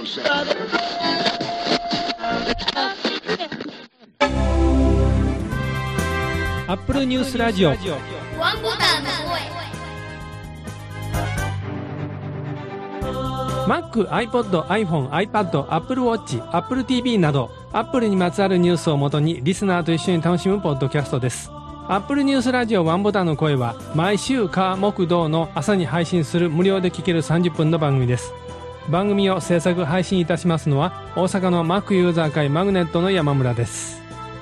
アップルニュースラジオワンボタンの声。Mac、iPod、iPhone、iPad、Apple Watch、Apple TV など Apple にまつわるニュースをもとにリスナーと一緒に楽しむポッドキャストです。Apple ニュースラジオワンボタンの声は毎週火木土の朝に配信する無料で聴ける30分の番組です。番組を制作配信いたしますのは大阪の Mac ユーザー会マグネットの山村です。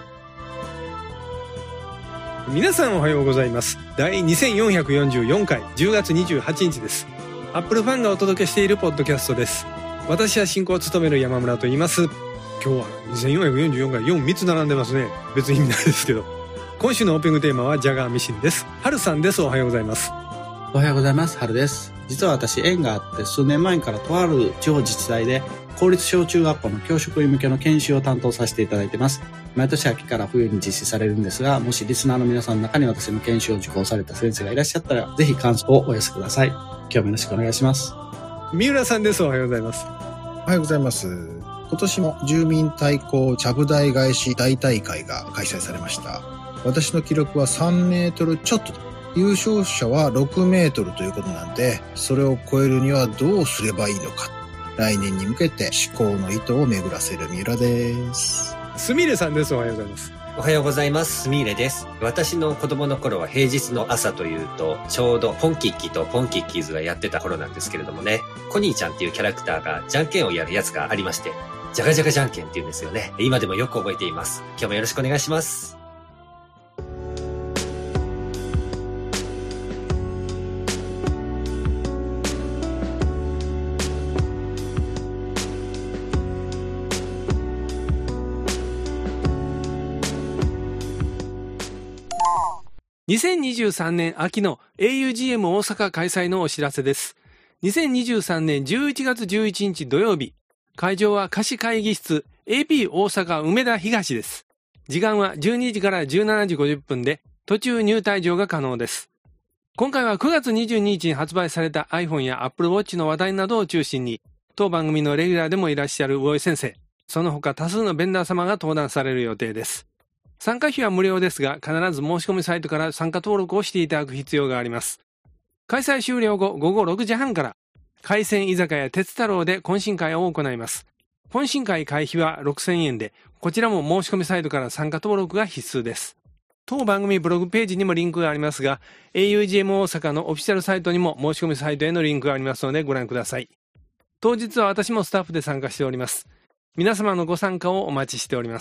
皆さんおはようございます。第2444回10月28日です。アップルファンがお届けしているポッドキャストです。私は進行を務める山村と言います。今日は2444回4つ並んでますね。別に意味ないですけど。今週のオープニングテーマはジャガーミシンです。春さんです。おはようございます。 おはようございます。春です。実は私縁があって数年前からとある地方自治体で公立小中学校の教職員向けの研修を担当させていただいています。毎年秋から冬に実施されるんですが、もしリスナーの皆さんの中に私の研修を受講された先生がいらっしゃったら、ぜひ感想をお寄せください。今日もよろしくお願いします。 三浦さんです。おはようございます。 おはようございます。今年も住民対抗ちゃぶ台返し大大会が開催されました。私の記録は3メートルちょっと、優勝者は6メートルということなんで、それを超えるにはどうすればいいのか、来年に向けて思考の糸を巡らせる三浦です。 すみれさんです。おはようございます。 おはようございます。すみれです。私の子供の頃は平日の朝というと、ちょうどポンキッキとポンキッキーズがやってた頃なんですけれどもね、コニーちゃんっていうキャラクターがじゃんけんをやるやつがありまして、ジャガジャガじゃんけんっていうんですよね。今でもよく覚えています。今日もよろしくお願いします。 2023年秋の augm 大阪開催のお知らせです。2023年11月11日土曜日、会場は貸し会議室 AP 大阪梅田東です。時間は12時から17時50分で、途中入退場が可能です。今回は9月22日に発売された iPhone や Apple Watch の話題などを中心に、当番組のレギュラーでもいらっしゃる魚井先生、その他多数のベンダー様が登壇される予定です。参加費は無料ですが、必ず申し込みサイトから参加登録をしていただく必要があります。開催終了後、午後6時半から、海鮮居酒屋鉄太郎で懇親会を行います。懇親会会費は6000円で、こちらも申し込みサイトから参加登録が必須です。当番組ブログページにもリンクがありますが、augm 大阪のオフィシャルサイトにも申し込みサイトへのリンクがありますのでご覧ください。当日は私もスタッフで参加しております。皆様のご参加をお待ちしております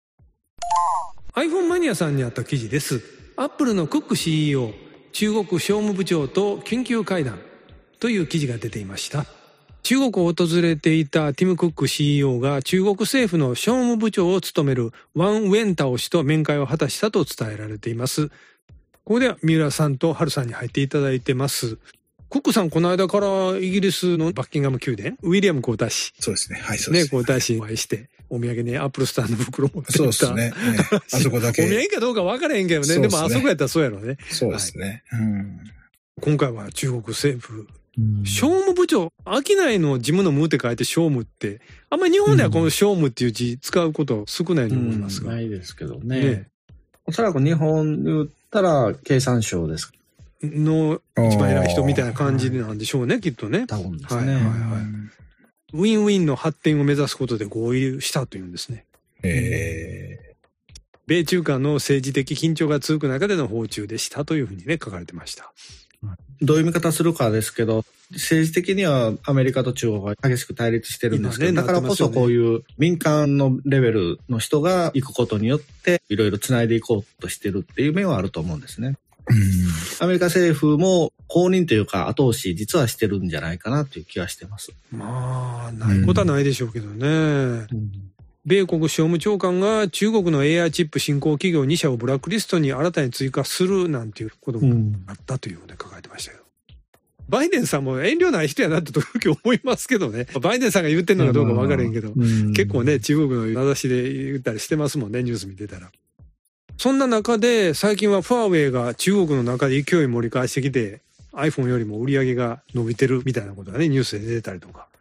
。iPhone マニアさんにあった記事です。アップルのクック CEO、中国商務部長と緊急会談という記事が出ていました。中国を訪れていたティム・クック CEO が中国政府の商務部長を務めるワン・ウェンタオ氏と面会を果たしたと伝えられています。ここでは三浦さんと春さんに入っていただいてます。クックさん、この間からイギリスのバッキンガム宮殿、ウィリアム皇太子。 そうですね。はい、そうですね。 皇太子にお会いして、お土産にアップルスターの袋持ってた。 そうですね。あそこだけ。 お土産かどうか分からへんけどね。でもあそこやったらそうやろね。 そうですね。 今回は中国政府、商務部長、商いの事務の務って書いて商務って、あんまり日本ではこの商務っていう字使うこと少ないと思いますが。 ないですけどね。おそらく日本で言ったら経産省ですの一番偉い人みたいな感じなんでしょうね、きっとね。 多分ですね。 ウィンウィンの発展を目指すことで合意したというんですね。米中間の政治的緊張が続く中での訪中でしたというふうにね、書かれてました。 どういう見方するかですけど、政治的にはアメリカと中国が激しく対立してるんですけど、だからこそこういう民間のレベルの人が行くことによっていろいろつないでいこうとしてるっていう面はあると思うんですね。アメリカ政府も公認というか後押し実はしてるんじゃないかなという気はしてます。 まあ、ないことはないでしょうけどね。米国商務長官が中国の AI チップ新興企業2社をブラックリストに新たに追加するなんていうこともあったというので書かれてましたよ。バイデンさんも遠慮ない人やなって時思いますけどね。バイデンさんが言ってるのかどうか分からへんけど、結構ね、中国の名指しで言ったりしてますもんね、ニュース見てたら。そんな中で最近はファーウェイが中国の中で勢い盛り返してきて iPhone よりも売り上げが伸びてるみたいなことがね、ニュースで出てたりとか。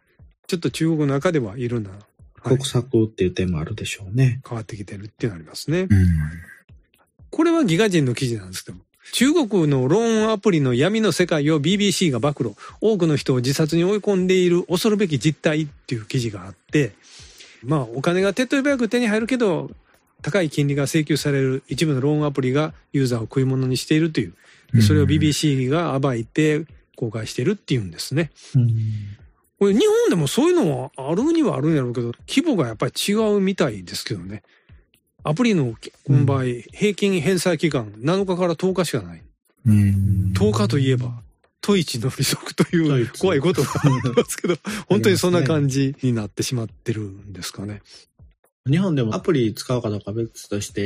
ちょっと中国の中ではいろんな、 国策っていう点もあるでしょうね。 変わってきてるっていうのありますね。 うん。 これはギガ人の記事なんですけど、中国のローンアプリの闇の世界を BBC が暴露。多くの人を自殺に追い込んでいる恐るべき実態っていう記事があって、まあお金が手っ取り早く手に入るけど、高い金利が請求される一部のローンアプリがユーザーを食い物にしているという。それを BBC が暴いて公開しているっていうんですね。これ日本でもそういうのはあるにはあるんやろうけど、規模がやっぱり違うみたいですけどね。アプリの場合、平均返済期間7日から10日しかない。10日といえば、都一の利息という怖いことがありますけど、本当にそんな感じになってしまってるんですかね。 日本でもアプリ使うかどうか別として、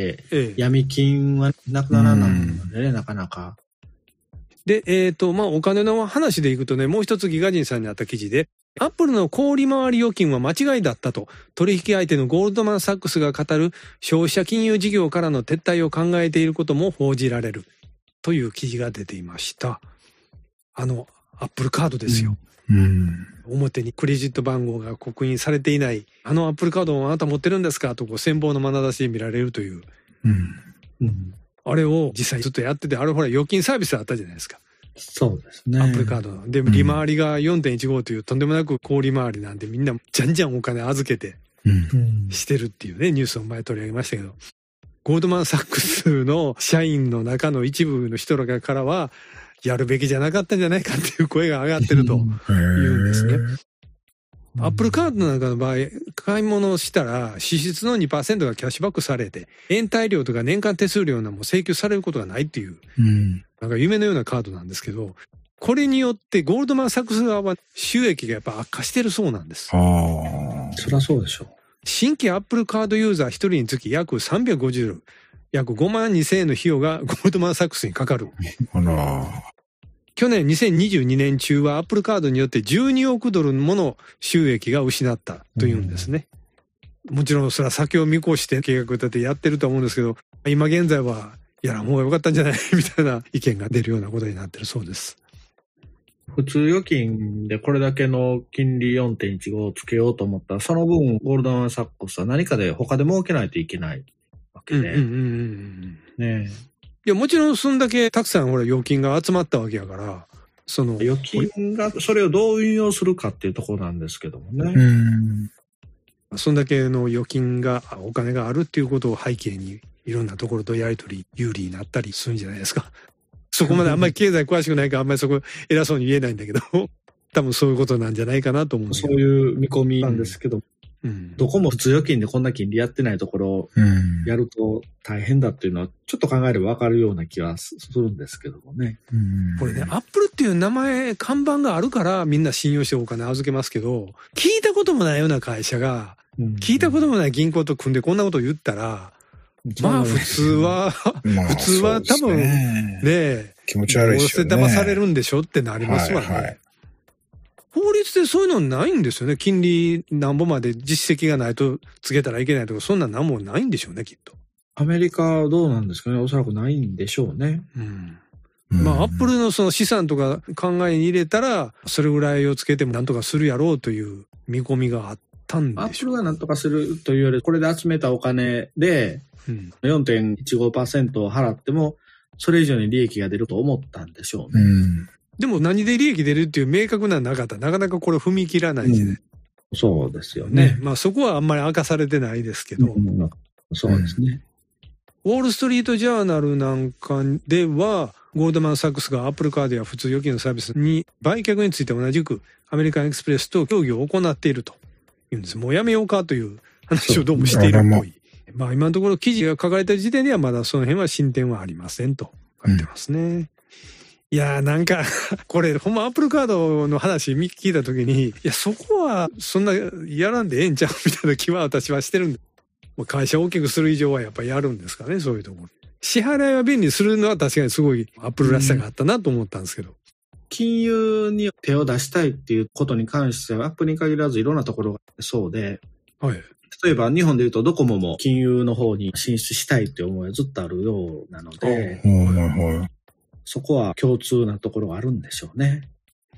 闇金はなくならないのでね、なかなか。 で、まあ、お金の話でいくとね、もう一つギガ人さんにあった記事で、アップルの小利回り預金は間違いだったと、取引相手のゴールドマン・サックスが語る消費者金融事業からの撤退を考えていることも報じられるという記事が出ていました。アップルカードですよ。表にクレジット番号が刻印されていない、アップルカードをあなた持ってるんですかと羨望の眼差しで見られるという。あれを実際ずっとやってて、あれほら預金サービスあったじゃないですか。 そうですね。 アップルカードの。で、利回りが 4.15 というとんでもなく高利回りなんでみんなじゃんじゃんお金預けてしてるっていうね、ニュースを前取り上げましたけど、ゴールドマン・サックスの社員の中の一部の人らからは、やるべきじゃなかったんじゃないかっていう声が上がってるというんですね。アップルカードなんかの場合、買い物をしたら支出の 2% がキャッシュバックされて、延滞料とか年間手数料なも請求されることがないっていう、なんか夢のようなカードなんですけど、これによってゴールドマン・サックス側は収益がやっぱ悪化してるそうなんです。 そりゃそうでしょう。 新規アップルカードユーザー1人につき約350ドル、約5万2000円の費用がゴールドマン・サックスにかかる。去年2022年中はアップルカードによって12億ドルもの収益が失ったというんですね。もちろんそれは先を見越して計画立てやってると思うんですけど、今現在はやらん方が良かったんじゃないみたいな意見が出るようなことになってるそうです。 普通預金でこれだけの金利 4.15 をつけようと思ったら、その分ゴールドマン・サックスは何かで他で儲けないといけないわけで。ねいや、もちろんそんだけたくさんほら預金が集まったわけやから、 預金がそれをどう運用するかっていうところなんですけどもね。 そんだけの預金が、お金があるっていうことを背景に、いろんなところとやり取り有利になったりするんじゃないですか。そこまであんまり経済詳しくないからあんまりそこ偉そうに言えないんだけど、多分そういうことなんじゃないかなと思うんだけど。 そういう見込みなんですけど、どこも普通預金でこんな金利やってないところをやると大変だっていうのはちょっと考えればわかるような気はするんですけどもね。 これね、アップルっていう名前、看板があるからみんな信用してお金預けますけど、聞いたこともないような会社が、聞いたこともない銀行と組んでこんなことを言ったら、まあ普通は多分ね、 気持ち悪いですよね。 どうせ騙されるんでしょってなりますわね。法律でそういうのないんですよね。金利なんぼまで実績がないとつけたらいけないとか、そんななんもないんでしょうね、きっと。 アメリカはどうなんですかね。おそらくないんでしょうね。 まあ、アップルのその資産とか考えに入れたら、それぐらいをつけてもなんとかするやろうという見込みがあったんでしょう。 アップルがなんとかするというより、これで集めたお金で、4.15% を払っても、それ以上に利益が出ると思ったんでしょうね。 でも何で利益出るっていう明確ななかったらなかなかこれ踏み切らないですね。 そうですよね。 まあそこはあんまり明かされてないですけど。 そうですね。 ウォールストリートジャーナルなんかでは、ゴールドマン・サックスがアップルカードや普通預金のサービスに売却について同じくアメリカンエクスプレスと協議を行っているというんです。もうやめようかという話をどうもしているっぽい。まあ今のところ記事が書かれている時点ではまだその辺は進展はありませんと書いてますね。いやーなんかこれほんまアップルカードの話聞いた時に、いやそこはそんなやらんでええんちゃうみたいな気は私はしてるんで、会社を大きくする以上はやっぱりやるんですかね、そういうところ。支払いは便利にするのは確かにすごいアップルらしさがあったなと思ったんですけど。 金融に手を出したいっていうことに関してはアップルに限らずいろんなところがそうで、例えば日本でいうとドコモも金融の方に進出したいって思いはずっとあるようなので、そこは共通なところがあるんでしょうね。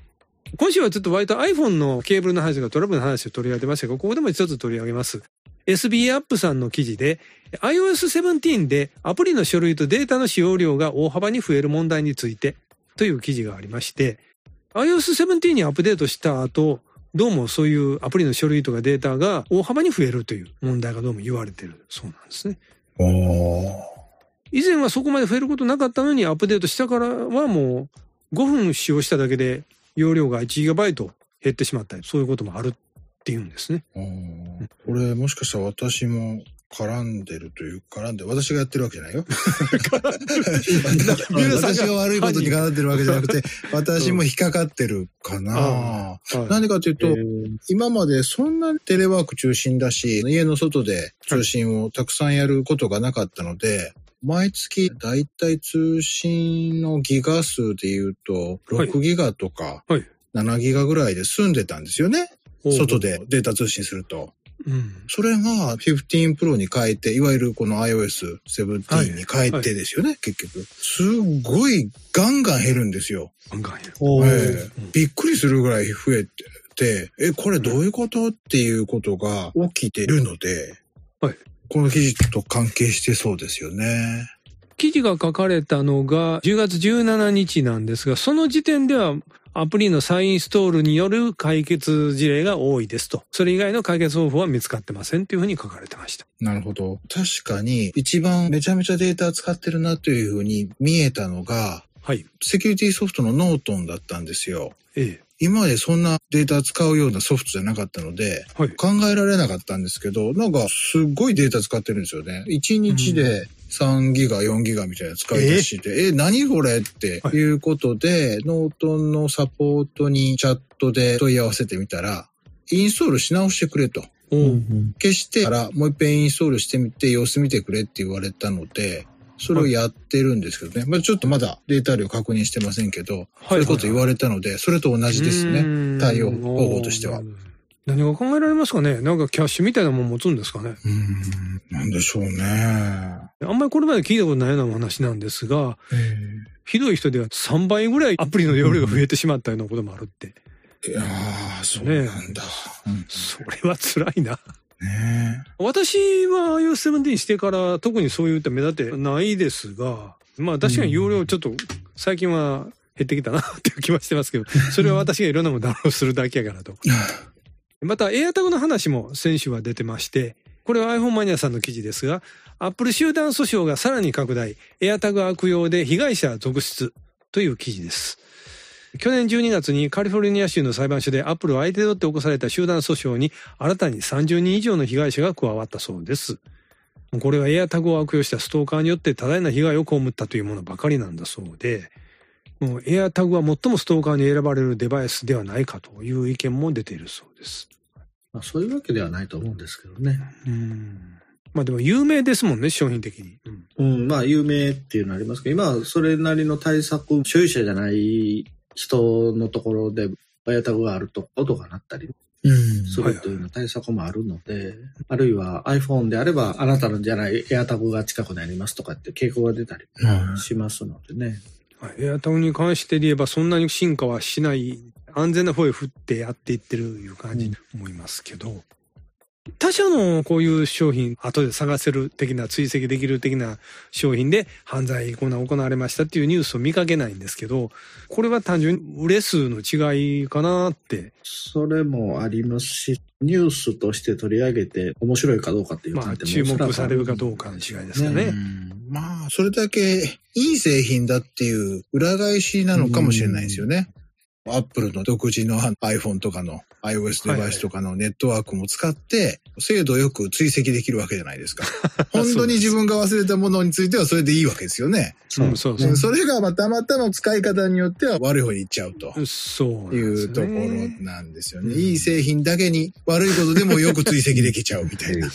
今週はちょっと割と iPhone のケーブルの話がトラブルの話を取り上げてましたが、ここでも一つ取り上げます。SB アップさんの記事で iOS17 でアプリの書類とデータの使用量が大幅に増える問題についてという記事がありまして、iOS17 にアップデートした後、どうもそういうアプリの書類とかデータが大幅に増えるという問題がどうも言われてるそうなんですね。以前はそこまで増えることなかったのにアップデートしたからはもう5分使用しただけで容量が 1GB 減ってしまったり、そういうこともあるっていうんですね。 これもしかしたら私も絡んでるという、私がやってるわけじゃないよ。私が悪いことに絡んでるわけじゃなくて、私も引っかかってるかな。なんでかというと、今までそんなテレワーク中心だし、家の外で通信をたくさんやることがなかったので、毎月だいたい通信のギガ数で言うと、6ギガとか7ギガぐらいで済んでたんですよね。外でデータ通信すると。それが15 Pro に変えて、いわゆるこの iOS17 に変えてですよね、結局。すごいガンガン減るんですよ。 ガンガン減る。 びっくりするぐらい増えて、これどういうことっていうことが起きてるので、この記事と関係してそうですよね。 記事が書かれたのが10月17日なんですが、その時点ではアプリの再インストールによる解決事例が多いですと。それ以外の解決方法は見つかってませんというふうに書かれてました。 なるほど。確かに一番めちゃめちゃデータ使ってるなというふうに見えたのが、セキュリティソフトのノートンだったんですよ。今までそんなデータ使うようなソフトじゃなかったので、考えられなかったんですけど、なんかすっごいデータ使ってるんですよね。1日で3ギガ、4ギガみたいな使い出しで、何これっていうことで、ノートンのサポートにチャットで問い合わせてみたら、インストールし直してくれと。消してからもう一遍インストールしてみて様子見てくれって言われたので、それをやってるんですけどね。ちょっとまだデータ量確認してませんけど、そういうこと言われたので、それと同じですね。対応方法としては。 何が考えられますかね。なんかキャッシュみたいなもん持つんですかね。 なんでしょうね。 あんまりこれまで聞いたことないようなお話なんですが、ひどい人では3倍ぐらいアプリの容量が増えてしまったようなこともあるって。 いやー、そうなんだ。 それは辛いな。私は iOS17 してから特にそういった目立ってないですが、確かに容量ちょっと最近は減ってきたなっていう気はしてますけど、それは私がいろんなものダウンロードするだけやからと。また AirTag の話も先週は出てまして、これは iPhone マニアさんの記事ですが、Apple 集団訴訟がさらに拡大、AirTag 悪用で被害者続出という記事です。去年12月にカリフォルニア州の裁判所で Apple を相手取って起こされた集団訴訟に新たに30人以上の被害者が加わったそうです。これは AirTag を悪用したストーカーによって多大な被害を被ったというものばかりなんだそうで、もう AirTag は最もストーカーに選ばれるデバイスではないかという意見も出ているそうです。 そういうわけではないと思うんですけどね。 でも有名ですもんね、商品的に。 有名っていうのありますけど、今はそれなりの対策、所有者じゃない人のところでAirTagがあると音が鳴ったりするというような対策もあるので、あるいは iPhone であればあなたのじゃないAirTagが近くにありますとかって警告が出たりしますのでね。 AirTag に関して言えばそんなに進化はしない、安全な方へ振ってやっていってるいう感じに思いますけど、他社のこういう商品、後で探せる的な、追跡できる的な商品で犯罪行われましたっていうニュースを見かけないんですけど、これは単純に売れ数の違いかなって。 それもありますし、ニュースとして取り上げて面白いかどうかっていう観点も注目されるかどうかの違いですかね。 それだけいい製品だっていう裏返しなのかもしれないですよね。アップルの独自の iPhone とかの iOS デバイスとかのネットワークも使って精度よく追跡できるわけじゃないですか。本当に自分が忘れたものについてはそれでいいわけですよね。それがたまたま使い方によっては悪い方に行っちゃうというところなんですよね。いい製品だけに悪いことでもよく追跡できちゃうみたいな。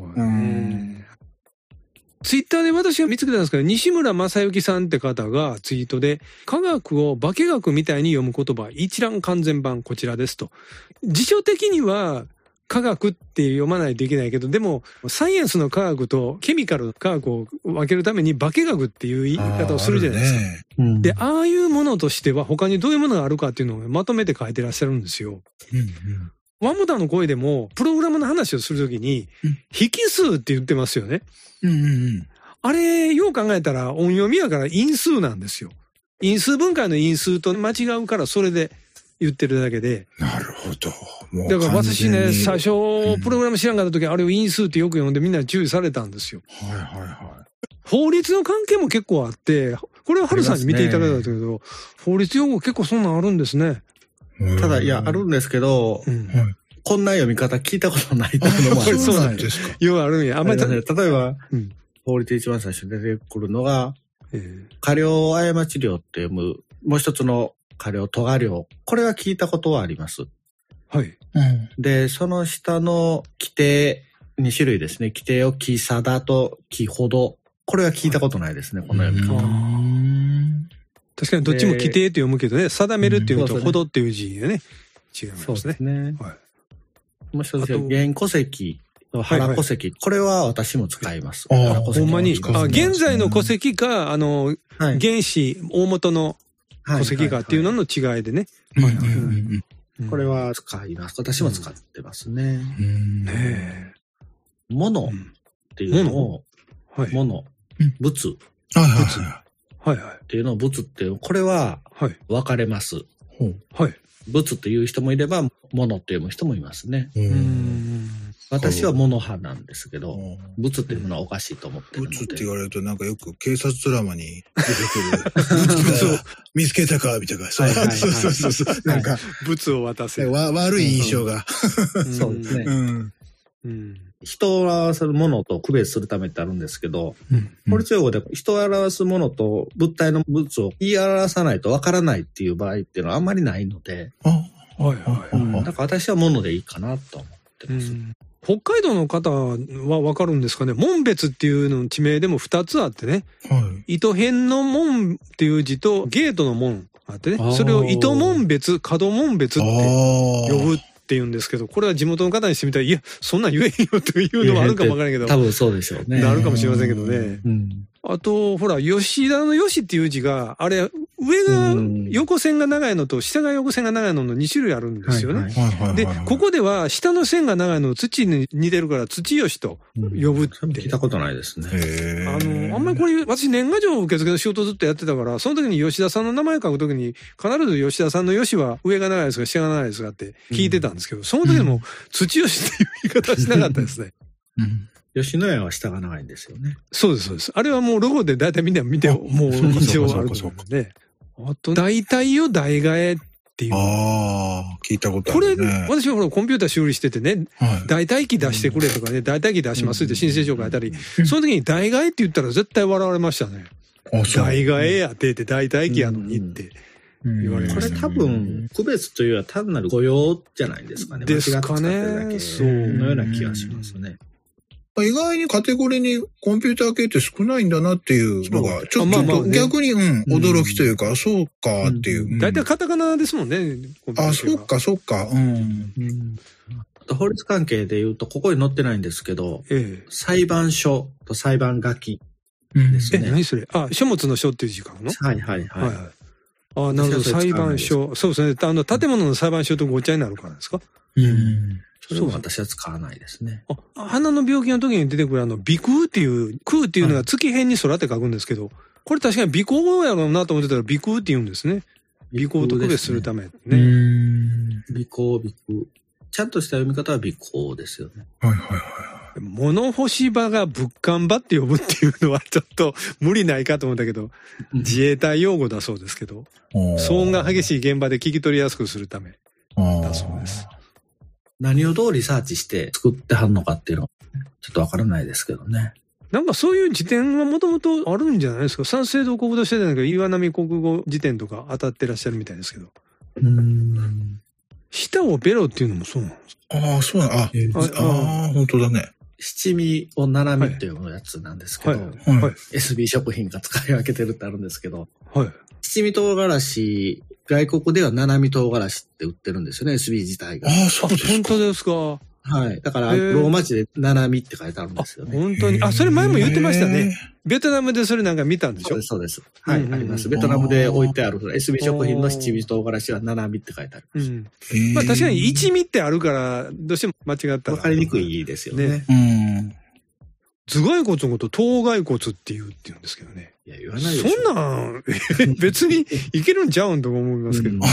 ツイッターで私が見つけたんですけど、西村正幸さんって方がツイートで、科学を化学みたいに読む言葉一覧完全版こちらですと。辞書的には科学って読まないといけないけど、でも、サイエンスの科学とケミカルの科学を分けるために化学っていう言い方をするじゃないですか。で、ああいうものとしては他にどういうものがあるかっていうのをまとめて書いてらっしゃるんですよ。ワンモダの声でも、プログラムの話をするときに、引数って言ってますよね。あれ、よう考えたら音読みやから因数なんですよ。因数分解の因数と間違うからそれで言ってるだけで。 なるほど。もうだから私ね、最初、プログラム知らんかった時、あれを因数ってよく読んでみんなに注意されたんですよ。法律の関係も結構あって、これは春さんに見ていただいたんだけど、法律用語結構そんなんあるんですね。 ただ、いや、あるんですけど、こんな読み方聞いたことないっていうのもある。 そうなんですか。 ようあるんや。あんまり例えば、法律で一番最初に出てくるのが、過料過ち料って読む、もう一つの過料、咎料。これは聞いたことはあります。 はい。 で、その下の規定、2種類ですね。規定を規定と規ほど。これは聞いたことないですね、この読み方。 確かにどっちも規定って読むけどね、定めるっていうのとほどっていう字がね、違いますね。そうですね。 もう一つ、原戸籍。原戸籍。これは私も使います。 ほんまに。現在の戸籍か、原始、大元の戸籍かっていうのの違いでね。 これは使います。私も使ってますね。物っていうのを、物、物。っていうのを物っていう、これは分かれます。物っていう人もいれば、物っていう人もいますね。私は物派なんですけど、物っていうのはおかしいと思ってるので。 物って言われるとなんかよく警察ドラマに出てくる。物を見つけたかみたいな。そう。なんか、 物を渡せ。 悪い印象が。 そうですね。人を表すものと区別するためってあるんですけど、法律用語で人を表すものと物体の物を言い表さないとわからないっていう場合っていうのはあんまりないので、だから私はものでいいかなと思ってます。 北海道の方はわかるんですかね。門別っていうの地名でも2つあってね。糸辺の門っていう字とゲートの門あってね。それを糸門別、角門別って呼ぶって言うんですけど、これは地元の方にしてみたら、いや、そんなん言えへんよというのもあるかもわからないけど。 多分そうでしょうね。 なるかもしれませんけどね。あと、ほら、吉田の吉っていう字が、あれ、上が横線が長いのと下が横線が長いのの2種類あるんですよね。で、ここでは下の線が長いのを土に似てるから土吉と呼ぶって。 聞いたことないですね。 あんまりこれ、私年賀状受付の仕事ずっとやってたから、その時に吉田さんの名前書く時に、必ず吉田さんの吉は上が長いですか下が長いですかって聞いてたんですけど、その時でも土吉っていう言い方はしなかったですね。 吉野家は下が長いんですよね。 そうです、そうです。あれはもうロゴで大体みんな見て、もう印象あると思うんで。あと、代替を代替えっていう。 聞いたことある、ね。 これ、私はほらコンピューター修理しててね、代替機出してくれとかね、代替機出しますって申請書書いたり、その時に代替えって言ったら絶対笑われましたね。代替えやって代替機やのにって言われました。 これ多分、区別というよりは単なる誤用じゃないですかね。 ですかね。 そう。のような気がしますね。 意外にカテゴリーにコンピューター系って少ないんだなっていうのが、ちょっと逆に、驚きというか、そうかっていう。 大体カタカナですもんね。 そうか。 法律関係で言うと、ここに載ってないんですけど、裁判所と裁判書きですね。 何それ？書物の書っていう字書くの？ はい。 なるほど。裁判所。そうですね。建物の裁判所とごっちゃになるからですか？ それは私は使わないですね。 鼻の病気の時に出てくる鼻腔っていう、空っていうのが月辺に空って書くんですけど、これ確かに鼻腔やろうなと思ってたら鼻腔って言うんですね。鼻腔と区別するためね。 鼻腔。ちゃんとした読み方は鼻腔ですよね。 物干し場が物販場って呼ぶっていうのはちょっと無理ないかと思ったけど、自衛隊用語だそうですけど、騒音が激しい現場で聞き取りやすくするためだそうです。 何をどうリサーチして作ってはんのかっていうのはちょっとわからないですけどね。 なんかそういう辞典はもともとあるんじゃないですか。三省堂国土辞典なんか岩波国語辞典とか当たってらっしゃるみたいですけど。舌をベロっていうのもそうなんですか？ そうなん。本当だね。 七味を七味っていうやつなんですけど、SB 食品が使い分けてるってあるんですけど、七味唐辛子、外国では七味唐辛子って売ってるんですよね、SB 自体が。 そうですか。 本当ですか。 はい。だから、ローマ字でナナミって書いてあるんですよね。 本当に。それ前も言ってましたね。ベトナムでそれなんか見たんでしょ？ そうです。はい、あります。ベトナムで置いてある、エスビ食品の七味唐辛子はナナミって書いてある。 まあ確かに一味ってあるから、どうしても間違ったら。 わかりにくいですよね。 頭蓋骨のこと頭蓋骨って言うんですけどね。 いや、言わないでしょ。 そんなん別にいけるんちゃうんと思いますけど。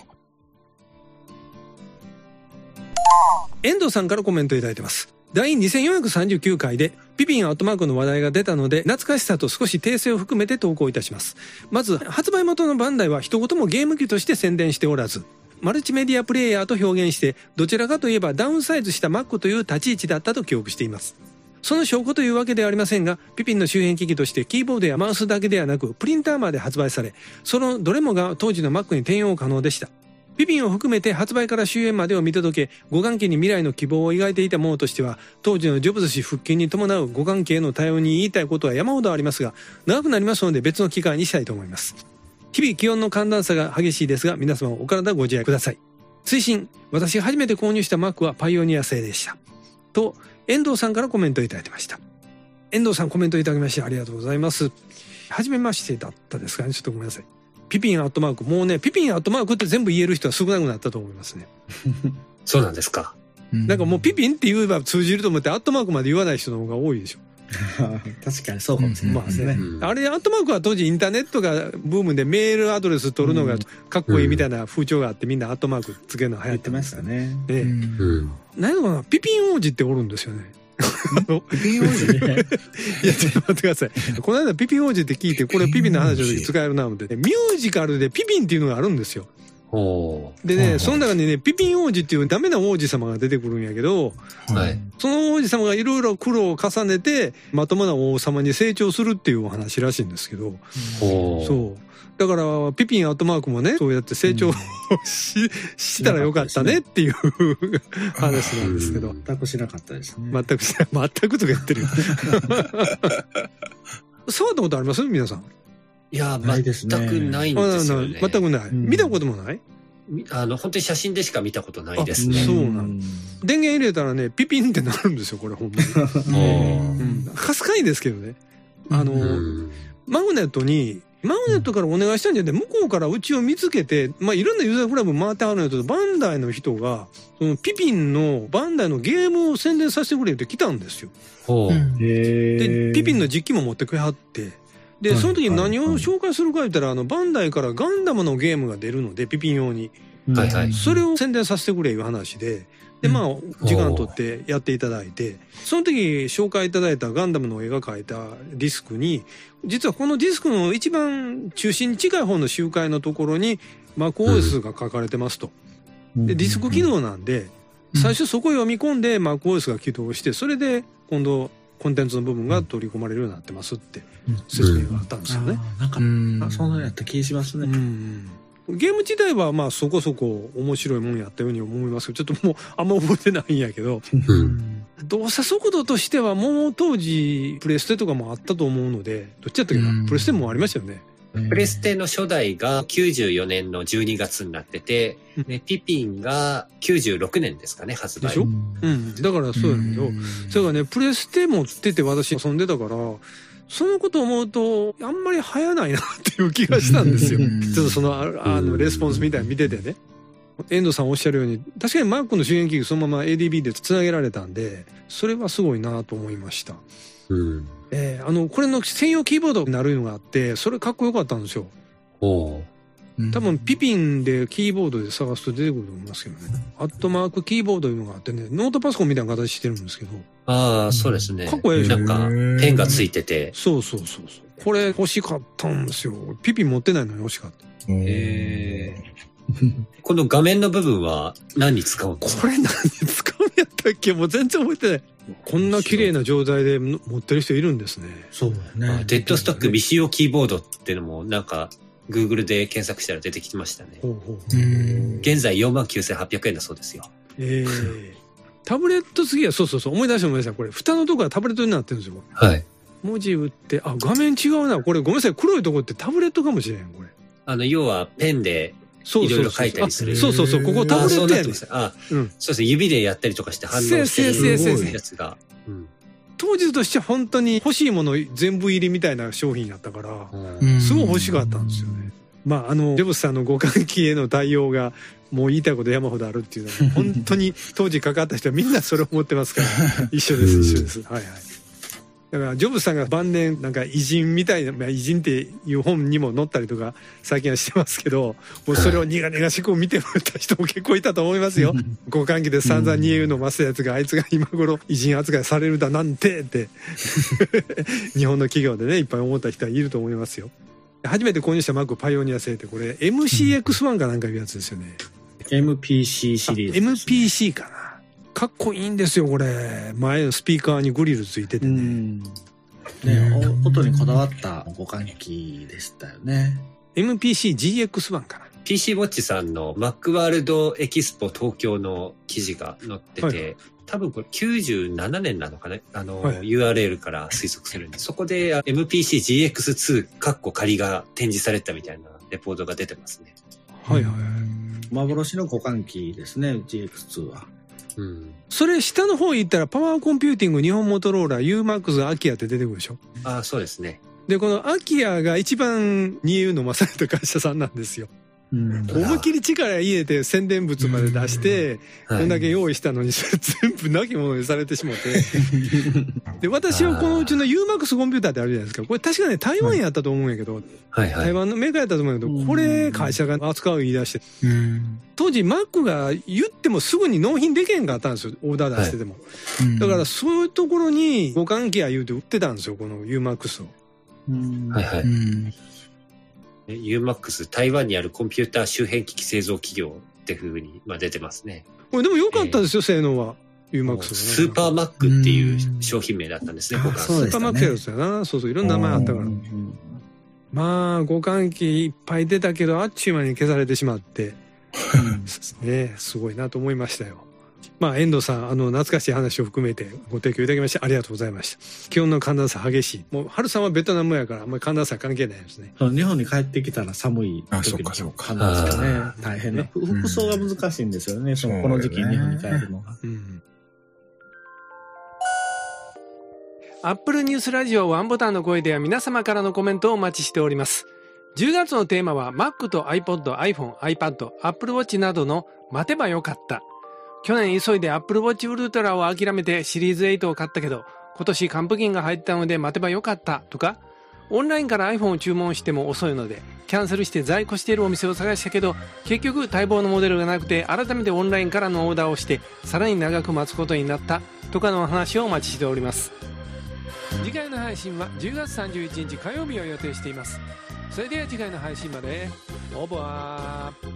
遠藤さんからコメントいただいてます。第2439回でピピンアットマークの話題が出たので、懐かしさと少し訂正を含めて投稿いたします。まず、発売元のバンダイは一言もゲーム機として宣伝しておらず、マルチメディアプレイヤーと表現して、どちらかといえばダウンサイズした Mac という立ち位置だったと記憶しています。その証拠というわけではありませんが、ピピンの周辺機器としてキーボードやマウスだけではなく、プリンターまで発売され、そのどれもが当時の Mac に転用可能でした。ピピンを含めて発売から終焉までを見届け、互換機に未来の希望を描いていたものとしては、当時のジョブズ氏復帰に伴う互換機への対応に言いたいことは山ほどありますが、長くなりますので別の機会にしたいと思います。日々気温の寒暖差が激しいですが、皆様お体ご自愛ください。追伸、私が初めて購入した Mac はパイオニア製でした。と、遠藤さんからコメントいただいてました。遠藤さんコメントいただきましてありがとうございます。はじめましてだったですかね。ちょっとごめんなさい。ピピンアットマーク。もうね、ピピンアットマークって全部言える人は少なくなったと思いますね。 そうなんですか。 なんかもうピピンって言えば通じると思ってアットマークまで言わない人の方が多いでしょ。 確かにそうかもしれないですね。 あれ、アットマークは当時インターネットがブームでメールアドレス取るのがかっこいいみたいな風潮があって、みんなアットマークつけるの流行ってましたね。何やろかな、ピピン王子っておるんですよね。 ピピン王子ね。 いや、ちょっと待ってください。この間ピピン王子って聞いて、これピピンの話の時使えるな、思って。ミュージカルでピピンっていうのがあるんですよ。でね、その中にね、ピピン王子っていうダメな王子様が出てくるんやけど、その王子様がいろいろ苦労を重ねて、まともな王様に成長するっていうお話らしいんですけど、そう。だから、ピピンアットマークもね、そうやって成長したらよかったねっていう話なんですけど。 全くしなかったですね。 全くとか言ってるよ。触ったことあります皆さん。 いや、全くないんですよね。 全くない。見たこともない？ 本当に写真でしか見たことないですね。 そうなんです。電源入れたらね、ピピンってなるんですよ、これほんまに。かすかいですけどね。マグネットからお願いしたんじゃなくて、向こうからうちを見つけて、まあ、いろんなユーザークラブ回ってはるんやけど、バンダイの人が、そのピピンのバンダイのゲームを宣伝させてくれって来たんですよ。で、ピピンの実機も持ってくれはって、で、その時に何を紹介するか言ったら、バンダイからガンダムのゲームが出るので、ピピン用に。それを宣伝させてくれいう話で、で、まあ、時間取ってやっていただいて、その時紹介いただいたガンダムの絵が描いたディスクに、実はこのディスクの一番中心に近い方の周回のところに MacOS が書かれてますと。で、ディスク起動なんで、最初そこを読み込んで MacOS が起動して、それで今度コンテンツの部分が取り込まれるようになってますって説明があったんですよね。 なんか、そんなやった気しますね。 ゲーム自体はまあそこそこ面白いもんやったように思いますけど、ちょっともうあんま覚えてないんやけど、動作速度としてはもう当時プレステとかもあったと思うので、どっちやったっけな、プレステもありましたよね。 プレステの初代が94年の12月になってて、ピピンが96年ですかね、発売。 でしょ？だからそうやけど、それがね、プレステ持ってて私遊んでたから、そのことを思うと、あんまり流行ないなっていう気がしたんですよ。ちょっとその、レスポンスみたいに見ててね。遠藤さんおっしゃるように、確かに Mac の周辺機器そのまま ADB でつなげられたんで、それはすごいなと思いました。これの専用キーボードになるのがあって、それかっこよかったんですよ。多分ピピンでキーボードで探すと出てくると思いますけどね。アットマークキーボードいうのがあってね、ノートパソコンみたいな形してるんですけど。 ああ、そうですね。 かっこいいでしょ。 なんか、ペンがついてて。 そう。これ欲しかったんですよ。ピピン持ってないのに欲しかった。 この画面の部分は何に使うんですか？ これ何に使うんやったっけ？もう全然覚えてない。こんな綺麗な状態で持ってる人いるんですね。 そうだね。 デッドストック未使用キーボードっていうのもなんか、Google で検索したら出てきましたね。現在49,800円だそうですよ。 タブレット次は、そう、思い出した。これ、蓋のとこがタブレットになってるんですよ。 はい。 文字打って、画面違うな。これ、ごめんなさい。黒いとこってタブレットかもしれん、これ。 要は、ペンでいろいろ書いたりする。 そう、ここタブレットやねん。 そうですね、指でやったりとかして反応してるやつが。 当時としては本当に欲しいもの全部入りみたいな商品やったから、すごい欲しかったんですよね。ジョブズさんの互換機への対応がもう言いたいこと山ほどあるっていうのは本当に当時かかった人はみんなそれを思ってますから一緒です。はいはい。だからジョブズさんが晩年なんか偉人みたいな、偉人っていう本にも載ったりとか最近はしてますけど、もうそれを苦々しく見てもらった人も結構いたと思いますよ。互換機で散々煮え飲ませたやつがあいつが今頃偉人扱いされるだなんてって日本の企業でねいっぱい思った人はいると思いますよ。初めて購入した Mac パイオニア製ってこれ MCX1 かなんかいうやつですよね。 MPC シリーズ、ね、 MPC かな。かっこいいんですよこれ。前のスピーカーにグリルついててね。 音にこだわった互換機でしたよね。 MPC-GX1 かな。 PC ウォッチさんの Mac ワールドエキスポ東京の記事が載ってて、はい、多分これ97年なのかね、はい、URL から推測するんで、そこで MPC-GX2 カッコ仮が展示されたみたいなレポートが出てますね。 はいはい。 幻の互換機ですね、GX2 は。 それ下の方行ったらパワーコンピューティング、日本モトローラ、UMAX、アキアって出てくるでしょ。 そうですね。 で、このアキアが一番煮え飲まされた会社さんなんですよ。思いっきり力入れて宣伝物まで出して、こんだけ用意したのにそれ全部なきものにされてしまってで、私はこのうちの UMAX コンピューターってあるじゃないですか。これ確かね台湾やったと思うんやけど、台湾のメーカーやったと思うんやけど、これ会社が扱う言い出して、当時 Mac が言ってもすぐに納品できへんかったんですよ、オーダー出してても。だからそういうところに互換機や言うて売ってたんですよ、この UMAX を。 UMAX 台湾にあるコンピューター周辺機器製造企業っていう風に出てますね。 これでも良かったですよ、性能は。UMAX スーパーマックっていう商品名だったんですね、互換機。 スーパーマックやつやな。そうそう、いろんな名前あったから。互換機いっぱい出たけどあっちゅう間に消されてしまってね、すごいなと思いましたよ。遠藤さん、懐かしい話を含めてご提供いただきましてありがとうございました。気温の寒暖差激しい。もう春さんはベトナムやからあんまり寒暖差関係ないですね。 日本に帰ってきたら寒い時の寒暖差ね、大変な、服装が難しいんですよね、この時期に日本に帰るのが。 アップルニュースラジオワンボタンの声では皆様からのコメントをお待ちしております。10月のテーマは Mac と iPod、iPhone、iPad、Apple Watch などの待てばよかった。去年急いで Apple Watch Ultra を諦めてシリーズ8を買ったけど、今年還付金が入ったので待てばよかったとか、オンラインから iPhone を注文しても遅いのでキャンセルして在庫しているお店を探したけど、結局待望のモデルがなくて改めてオンラインからのオーダーをしてさらに長く待つことになったとかの話をお待ちしております。次回の配信は10月31日火曜日を予定しています。それでは次回の配信までオーバー。